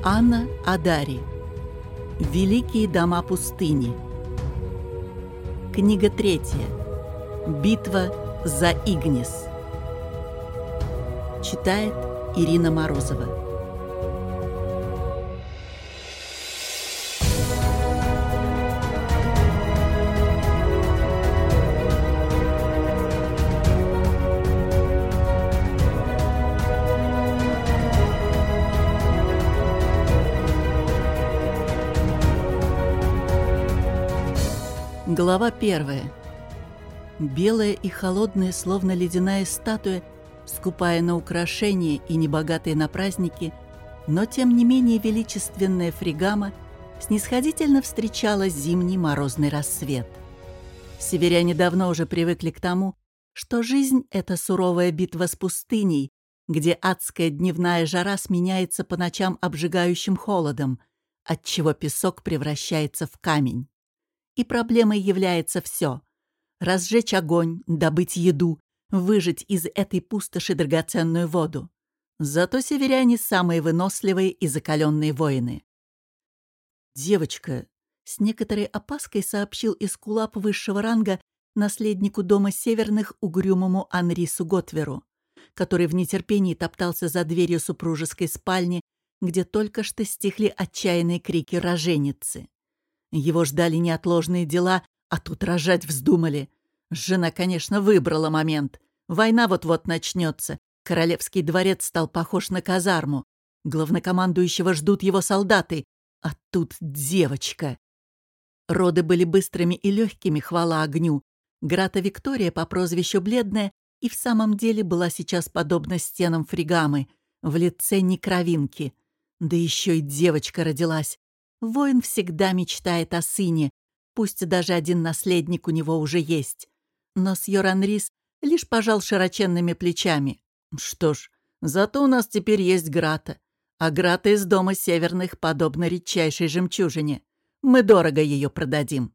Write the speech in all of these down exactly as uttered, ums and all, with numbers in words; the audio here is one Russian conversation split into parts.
Анна Адари. Великие дома пустыни. Книга третья. Битва за Игнис. Читает Ирина Морозова. Глава первая. Белая и холодная, словно ледяная статуя, скупая на украшения и небогатая на праздники, но тем не менее величественная Фригама снисходительно встречала зимний морозный рассвет. Северяне давно уже привыкли к тому, что жизнь — это суровая битва с пустыней, где адская дневная жара сменяется по ночам обжигающим холодом, отчего песок превращается в камень. И проблемой является все — разжечь огонь, добыть еду, выжать из этой пустоши драгоценную воду. Зато северяне — самые выносливые и закаленные воины. «Девочка», — с некоторой опаской сообщил эскулап высшего ранга наследнику дома северных угрюмому Анрису Готверу, который в нетерпении топтался за дверью супружеской спальни, где только что стихли отчаянные крики роженицы. Его ждали неотложные дела, а тут рожать вздумали. Жена, конечно, выбрала момент. Война вот-вот начнется. Королевский дворец стал похож на казарму. Главнокомандующего ждут его солдаты. А тут девочка. Роды были быстрыми и легкими, хвала огню. Грата Виктория по прозвищу Бледная и в самом деле была сейчас подобна стенам Фригамы, в лице некровинки. Да еще и девочка родилась. Воин всегда мечтает о сыне, пусть даже один наследник у него уже есть. Но сьор Анрис лишь пожал широченными плечами. Что ж, зато у нас теперь есть Грата. А Грата из дома северных подобна редчайшей жемчужине. Мы дорого ее продадим.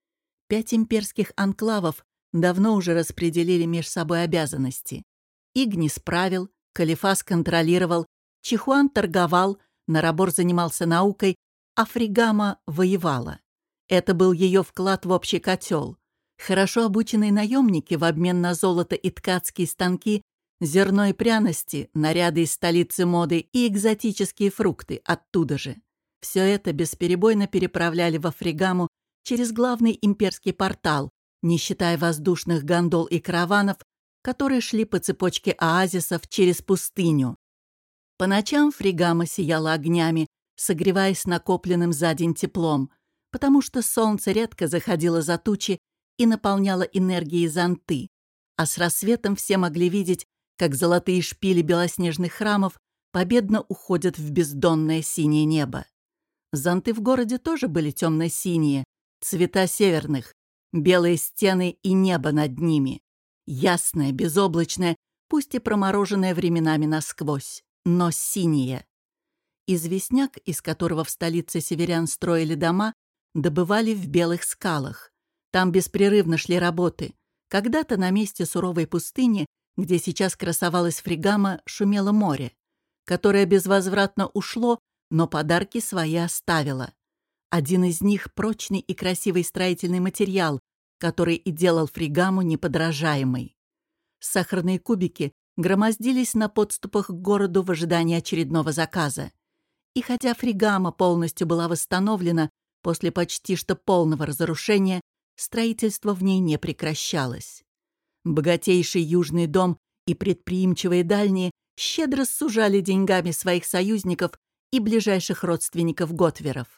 Пять имперских анклавов давно уже распределили меж собой обязанности. Игнис правил, Калифас контролировал, Чихуан торговал, Нарабор занимался наукой, а Фригама воевала. Это был ее вклад в общий котел. Хорошо обученные наемники в обмен на золото и ткацкие станки, зерно и пряности, наряды из столицы моды и экзотические фрукты оттуда же. Все это бесперебойно переправляли во Фригаму через главный имперский портал, не считая воздушных гондол и караванов, которые шли по цепочке оазисов через пустыню. По ночам Фригама сияла огнями, согреваясь накопленным за день теплом, потому что солнце редко заходило за тучи и наполняло энергией зонты, а с рассветом все могли видеть, как золотые шпили белоснежных храмов победно уходят в бездонное синее небо. Зонты в городе тоже были темно-синие, цвета северных, белые стены и небо над ними. Ясное, безоблачное, пусть и промороженное временами насквозь, но синее. Известняк, из которого в столице северян строили дома, добывали в Белых скалах. Там беспрерывно шли работы. Когда-то на месте суровой пустыни, где сейчас красовалась Фригама, шумело море, которое безвозвратно ушло, но подарки свои оставило. Один из них — прочный и красивый строительный материал, который и делал Фригаму неподражаемой. Сахарные кубики громоздились на подступах к городу в ожидании очередного заказа. И хотя Фригама полностью была восстановлена после почти что полного разрушения, строительство в ней не прекращалось. Богатейший Южный дом и предприимчивые дальние щедро сужали деньгами своих союзников и ближайших родственников Готверов.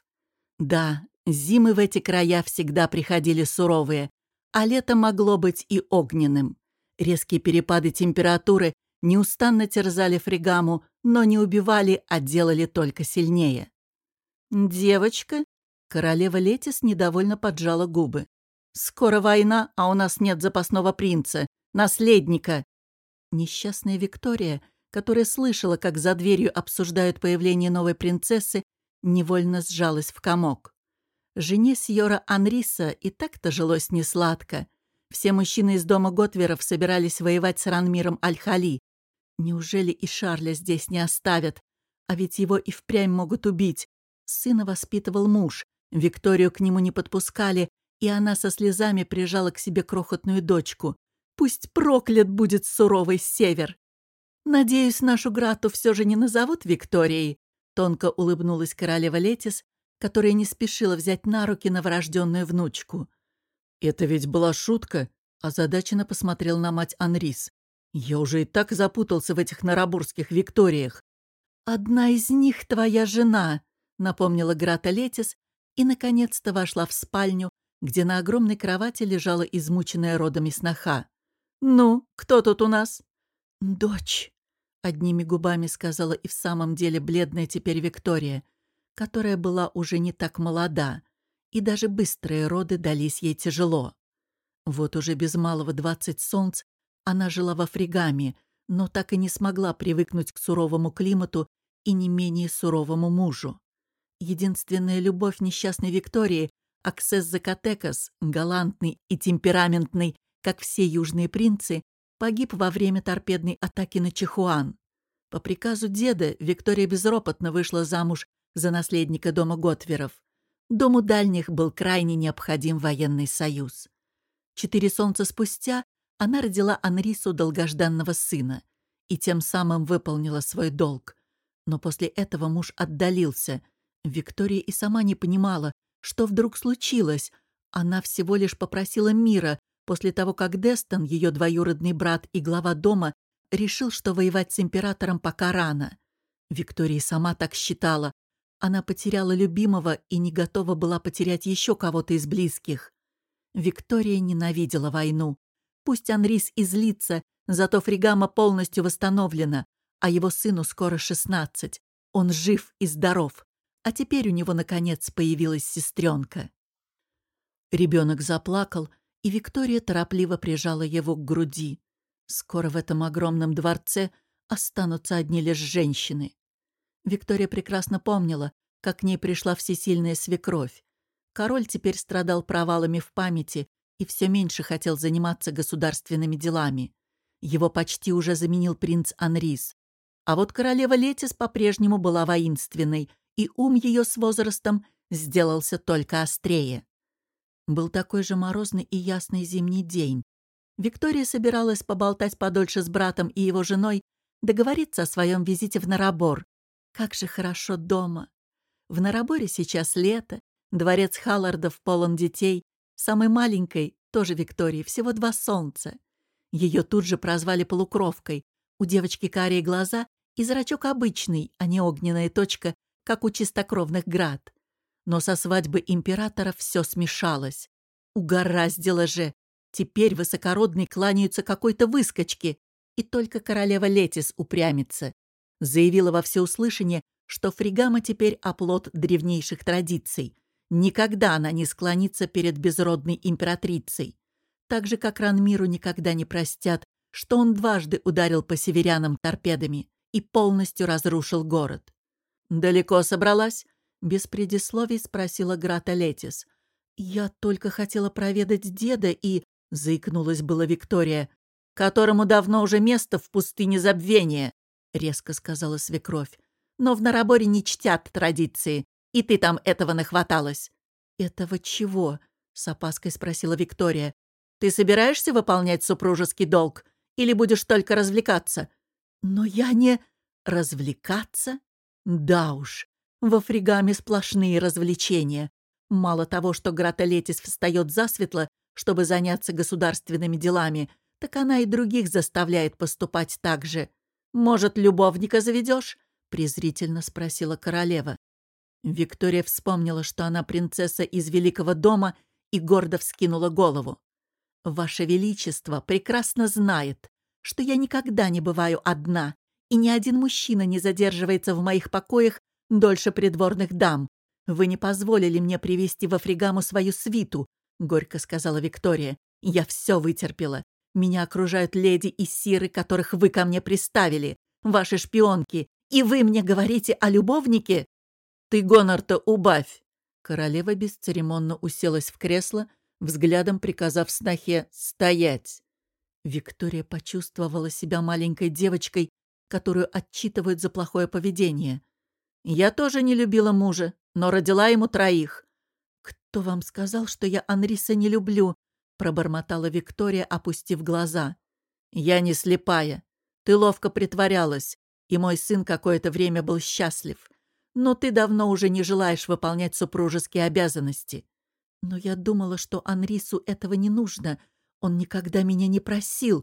Да, зимы в эти края всегда приходили суровые, а лето могло быть и огненным. Резкие перепады температуры неустанно терзали Фригаму, но не убивали, а делали только сильнее. «Девочка?» — королева Летис недовольно поджала губы. «Скоро война, а у нас нет запасного принца, наследника». Несчастная Виктория, которая слышала, как за дверью обсуждают появление новой принцессы, невольно сжалась в комок. Жене сьора Анриса и так-то жилось несладко. Все мужчины из дома Готверов собирались воевать с Ранмиром Аль-Хали. Неужели и Шарля здесь не оставят? А ведь его и впрямь могут убить. Сына воспитывал муж. Викторию к нему не подпускали, и она со слезами прижала к себе крохотную дочку. Пусть проклят будет суровый север. «Надеюсь, нашу Грату все же не назовут Викторией», — тонко улыбнулась королева Летис, которая не спешила взять на руки новорожденную внучку. «Это ведь была шутка», — озадаченно посмотрел на мать Анрис. «Я уже и так запутался в этих нарабурских Викториях». «Одна из них твоя жена», — напомнила Грата Летис и, наконец-то, вошла в спальню, где на огромной кровати лежала измученная родами сноха. «Ну, кто тут у нас?» «Дочь», — одними губами сказала и в самом деле бледная теперь Виктория, которая была уже не так молода, и даже быстрые роды дались ей тяжело. Вот уже без малого двадцать солнц она жила во Фригаме, но так и не смогла привыкнуть к суровому климату и не менее суровому мужу. Единственная любовь несчастной Виктории, Аксес Закатекас, галантный и темпераментный, как все южные принцы, погиб во время торпедной атаки на Чихуан. По приказу деда Виктория безропотно вышла замуж за наследника дома Готверов. Дому дальних был крайне необходим военный союз. Четыре солнца спустя она родила Анрису долгожданного сына и тем самым выполнила свой долг. Но после этого муж отдалился. Виктория и сама не понимала, что вдруг случилось. Она всего лишь попросила мира после того, как Дестон, ее двоюродный брат и глава дома, решил, что воевать с императором пока рано. Виктория сама так считала. Она потеряла любимого и не готова была потерять еще кого-то из близких. Виктория ненавидела войну. Пусть Анрис и злится, зато Фригама полностью восстановлена, а его сыну скоро шестнадцать. Он жив и здоров. А теперь у него, наконец, появилась сестренка. Ребенок заплакал, и Виктория торопливо прижала его к груди. Скоро в этом огромном дворце останутся одни лишь женщины. Виктория прекрасно помнила, как к ней пришла всесильная свекровь. Король теперь страдал провалами в памяти и все меньше хотел заниматься государственными делами. Его почти уже заменил принц Анрис. А вот королева Летис по-прежнему была воинственной, и ум ее с возрастом сделался только острее. Был такой же морозный и ясный зимний день. Виктория собиралась поболтать подольше с братом и его женой, договориться о своем визите в Нарабор. Как же хорошо дома! В Нараборе сейчас лето, дворец Халлардов полон детей. Самой маленькой, тоже Виктории, всего два солнца. Ее тут же прозвали полукровкой. У девочки карие глаза и зрачок обычный, а не огненная точка, как у чистокровных Грат. Но со свадьбы императора все смешалось. Угораздило же! Теперь высокородные кланяются какой-то выскочке, и только королева Летис упрямится. Заявила во всеуслышание, что Фригама теперь оплот древнейших традиций. Никогда она не склонится перед безродной императрицей. Так же, как Ранмиру никогда не простят, что он дважды ударил по северянам торпедами и полностью разрушил город. «Далеко собралась?» — без предисловий спросила Грата Летис. «Я только хотела проведать деда и...» — заикнулась была Виктория. «Которому давно уже место в пустыне забвения», — резко сказала свекровь. «Но в Нараборе не чтят традиции, и ты там этого нахваталась». «Этого чего?» — с опаской спросила Виктория. «Ты собираешься выполнять супружеский долг или будешь только развлекаться?» «Но я не... развлекаться?» «Да уж, во Фригаме сплошные развлечения. Мало того, что Грата Летис встает засветло, чтобы заняться государственными делами, так она и других заставляет поступать так же. Может, любовника заведешь?» — презрительно спросила королева. Виктория вспомнила, что она принцесса из великого дома, и гордо вскинула голову. «Ваше Величество прекрасно знает, что я никогда не бываю одна, и ни один мужчина не задерживается в моих покоях дольше придворных дам. Вы не позволили мне привести во Фригаму свою свиту», — горько сказала Виктория. «Я все вытерпела. Меня окружают леди и сиры, которых вы ко мне приставили, ваши шпионки, и вы мне говорите о любовнике?» «Ты гонор-то убавь!» Королева бесцеремонно уселась в кресло, взглядом приказав снохе «стоять». Виктория почувствовала себя маленькой девочкой, которую отчитывают за плохое поведение. Я тоже не любила мужа, но родила ему троих». «Кто вам сказал, что я Анриса не люблю?» — пробормотала Виктория, опустив глаза. «Я не слепая. Ты ловко притворялась, и мой сын какое-то время был счастлив. Но ты давно уже не желаешь выполнять супружеские обязанности». «Но я думала, что Анрису этого не нужно. Он никогда меня не просил».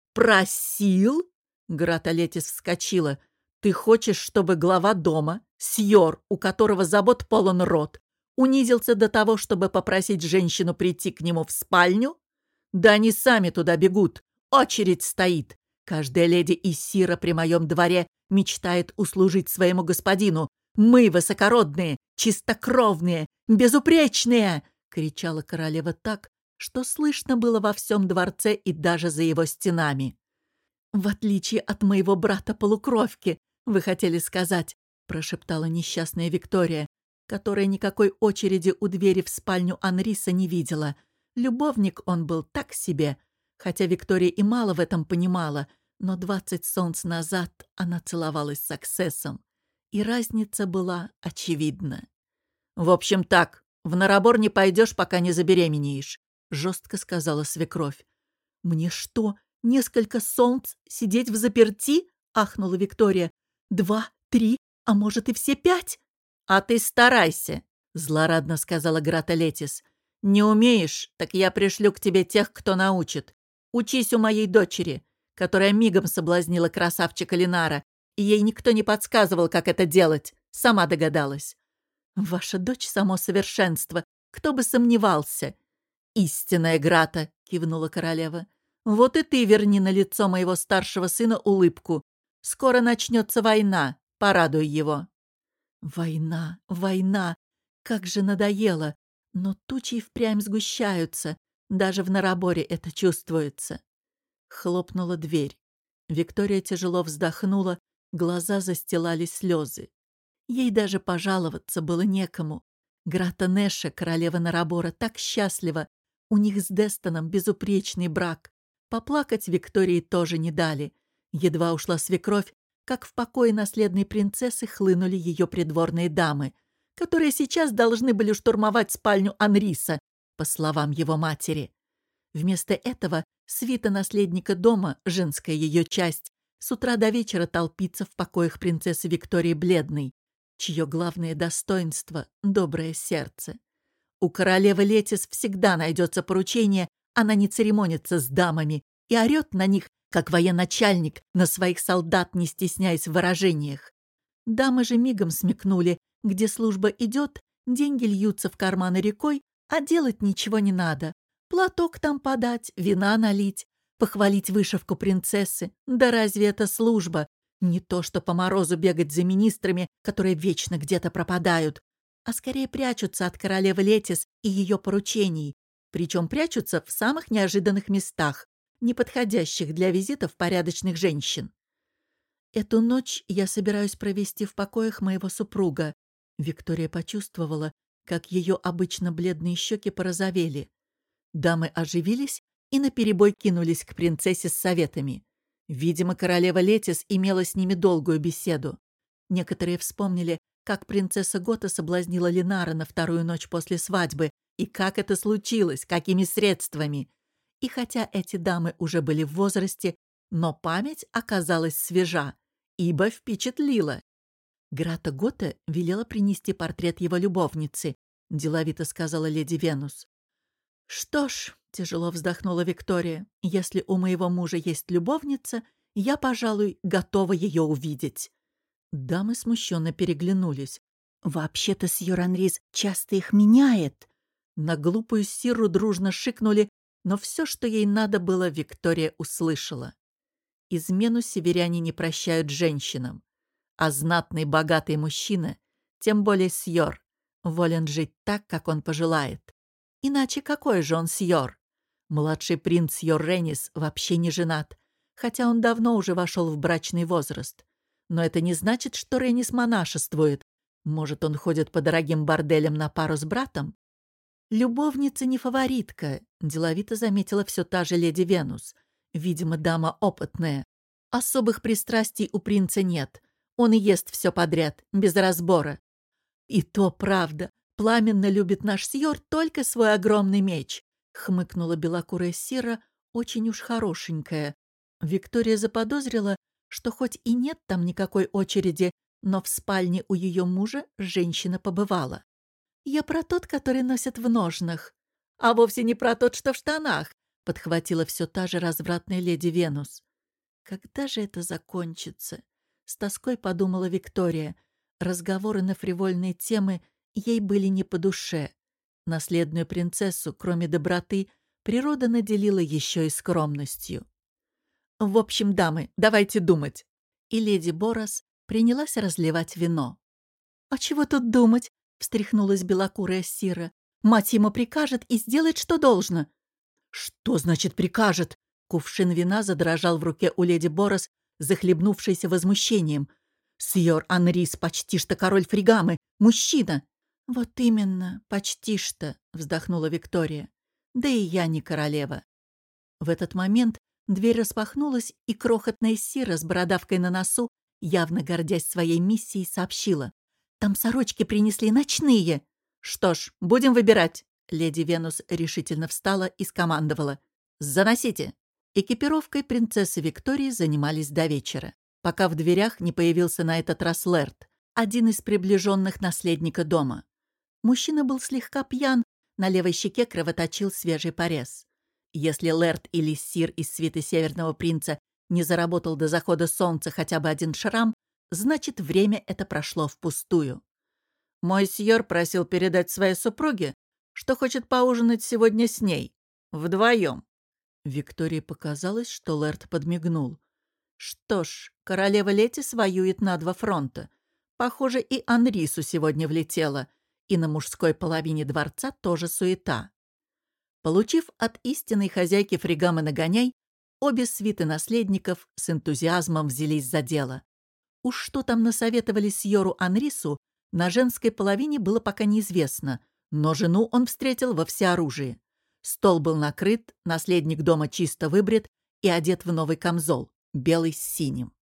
«Просил?» — Грата Летис вскочила. «Ты хочешь, чтобы глава дома, сьор, у которого забот полон рот, унизился до того, чтобы попросить женщину прийти к нему в спальню? Да они сами туда бегут. Очередь стоит. Каждая леди и сира при моем дворе мечтает услужить своему господину. Мы высокородные, чистокровные, безупречные!» — кричала королева так, что слышно было во всем дворце и даже за его стенами. «В отличие от моего брата-полукровки, вы хотели сказать», — прошептала несчастная Виктория, которая никакой очереди у двери в спальню Анриса не видела. Любовник он был так себе, хотя Виктория и мало в этом понимала, но двадцать солнц назад она целовалась с Аксессом, и разница была очевидна. «В общем так, в Нарабор не пойдешь, пока не забеременеешь», — жестко сказала свекровь. «Мне что, несколько солнц сидеть в заперти?» — ахнула Виктория. «Два, три, а может и все пять?» «А ты старайся», — злорадно сказала Грата Летис. «Не умеешь, так я пришлю к тебе тех, кто научит. Учись у моей дочери, которая мигом соблазнила красавчика Линара, и ей никто не подсказывал, как это делать. Сама догадалась». «Ваша дочь — само совершенство. Кто бы сомневался?» «Истинная Грата», — кивнула королева. «Вот и ты верни на лицо моего старшего сына улыбку. Скоро начнется война. Порадуй его». «Война, война! Как же надоело! Но тучи впрямь сгущаются. Даже в Нараборе это чувствуется». Хлопнула дверь. Виктория тяжело вздохнула, глаза застилали слезы. Ей даже пожаловаться было некому. Грата Неша, королева Нарабора, так счастлива. У них с Дестоном безупречный брак. Поплакать Виктории тоже не дали. Едва ушла свекровь, как в покое наследной принцессы хлынули ее придворные дамы, которые сейчас должны были штурмовать спальню Анриса, по словам его матери. Вместо этого свита наследника дома, женская ее часть, с утра до вечера толпится в покоях принцессы Виктории Бледной, чье главное достоинство — доброе сердце. У королевы Летис всегда найдется поручение, она не церемонится с дамами и орет на них, как военачальник, на своих солдат, не стесняясь в выражениях. Дамы же мигом смекнули, где служба идет, деньги льются в карманы рекой, а делать ничего не надо. Платок там подать, вина налить, похвалить вышивку принцессы. Да разве это служба? Не то, что по морозу бегать за министрами, которые вечно где-то пропадают, а скорее прячутся от королевы Летис и ее поручений, причем прячутся в самых неожиданных местах, неподходящих для визитов порядочных женщин. Эту ночь я собираюсь провести в покоях моего супруга. Виктория почувствовала, как ее обычно бледные щеки порозовели. Дамы оживились и наперебой кинулись к принцессе с советами. Видимо, королева Летис имела с ними долгую беседу. Некоторые вспомнили, как принцесса Гота соблазнила Линара на вторую ночь после свадьбы, и как это случилось, какими средствами. И хотя эти дамы уже были в возрасте, но память оказалась свежа, ибо впечатлила. Грата Гота велела принести портрет его любовницы, деловито сказала леди Венус. «Что ж», — тяжело вздохнула Виктория, — «если у моего мужа есть любовница, я, пожалуй, готова ее увидеть». Дамы смущенно переглянулись. «Вообще-то сьор Анрис часто их меняет». На глупую Сиру дружно шикнули, но все, что ей надо было, Виктория услышала. Измену северяне не прощают женщинам, а знатный богатый мужчина, тем более сьор, волен жить так, как он пожелает. Иначе какой же он сьор? Младший принц сьор Ренис вообще не женат, хотя он давно уже вошел в брачный возраст. Но это не значит, что Ренис монашествует. Может, он ходит по дорогим борделям на пару с братом? «Любовница не фаворитка», — деловито заметила все та же леди Венус. «Видимо, дама опытная. Особых пристрастий у принца нет. Он и ест все подряд, без разбора. И то правда, пламенно любит наш сьор только свой огромный меч, хмыкнула белокурая Сира, очень уж хорошенькая. Виктория заподозрила, что хоть и нет там никакой очереди, но в спальне у ее мужа женщина побывала. «Я про тот, который носят в ножнах». «А вовсе не про тот, что в штанах», — подхватила все та же развратная леди Венус. «Когда же это закончится?» — с тоской подумала Виктория. Разговоры на фривольные темы ей были не по душе. Наследную принцессу, кроме доброты, природа наделила еще и скромностью. «В общем, дамы, давайте думать». И леди Борос принялась разливать вино. «А чего тут думать?» — встряхнулась белокурая Сира. «Мать ему прикажет и сделает, что должно». «Что значит прикажет?» Кувшин вина задрожал в руке у леди Борос, захлебнувшейся возмущением. «Сьор Анрис почти что король Фригамы, мужчина!» «Вот именно, почти что», — вздохнула Виктория. «Да и я не королева». В этот момент дверь распахнулась, и крохотная Сира с бородавкой на носу, явно гордясь своей миссией, сообщила. «Там сорочки принесли ночные». «Что ж, будем выбирать». Леди Венус решительно встала и скомандовала. «Заносите». Экипировкой принцессы Виктории занимались до вечера, пока в дверях не появился на этот раз Лэрд, один из приближенных наследника дома. Мужчина был слегка пьян, на левой щеке кровоточил свежий порез. Если Лэрд или Сир из свиты Северного принца не заработал до захода солнца хотя бы один шрам, значит, время это прошло впустую. «Мой сьор просил передать своей супруге, что хочет поужинать сегодня с ней. Вдвоем». Виктории показалось, что Лэрд подмигнул. «Что ж, королева Летис воюет на два фронта. Похоже, и Анрису сегодня влетело, и на мужской половине дворца тоже суета». Получив от истинной хозяйки Фригамы нагоняй, обе свиты наследников с энтузиазмом взялись за дело. Уж что там насоветовали сьору Анрису, на женской половине было пока неизвестно, но жену он встретил во всеоружии. Стол был накрыт, наследник дома чисто выбрит и одет в новый камзол, белый с синим.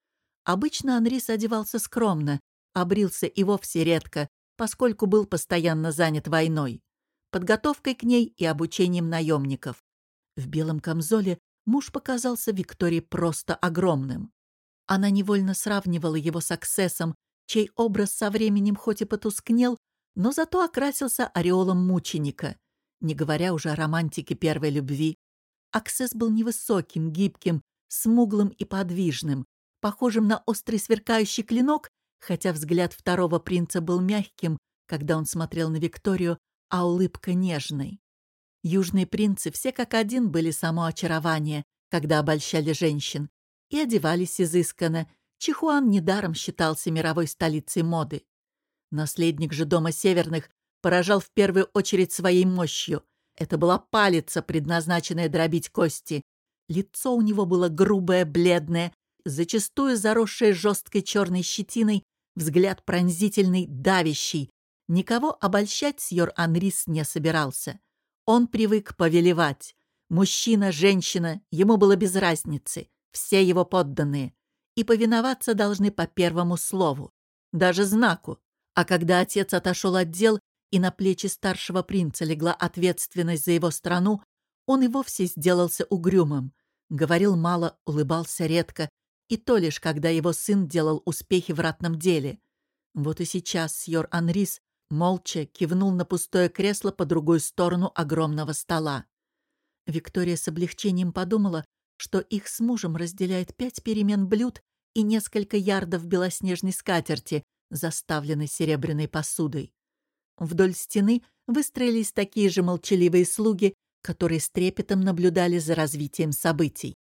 Обычно Анрис одевался скромно, а брился и вовсе редко, поскольку был постоянно занят войной, подготовкой к ней и обучением наемников. В белом камзоле муж показался Виктории просто огромным. Она невольно сравнивала его с Аксесом, чей образ со временем хоть и потускнел, но зато окрасился ореолом мученика, не говоря уже о романтике первой любви. Аксес был невысоким, гибким, смуглым и подвижным, похожим на острый сверкающий клинок, хотя взгляд второго принца был мягким, когда он смотрел на Викторию, а улыбка нежной. Южные принцы все как один были само очарование, когда обольщали женщин, и одевались изысканно. Чихуан недаром считался мировой столицей моды. Наследник же дома Северных поражал в первую очередь своей мощью. Это была палица, предназначенная дробить кости. Лицо у него было грубое, бледное, зачастую заросшее жесткой черной щетиной, взгляд пронзительный, давящий. Никого обольщать сьор Анрис не собирался. Он привык повелевать. Мужчина, женщина, ему было без разницы. Все его подданные. И повиноваться должны по первому слову, даже знаку. А когда отец отошел от дел, и на плечи старшего принца легла ответственность за его страну, он и вовсе сделался угрюмым. Говорил мало, улыбался редко, и то лишь, когда его сын делал успехи в ратном деле. Вот и сейчас сьор Анрис молча кивнул на пустое кресло по другую сторону огромного стола. Виктория с облегчением подумала, что их с мужем разделяет пять перемен блюд и несколько ярдов белоснежной скатерти, заставленной серебряной посудой. Вдоль стены выстроились такие же молчаливые слуги, которые с трепетом наблюдали за развитием событий.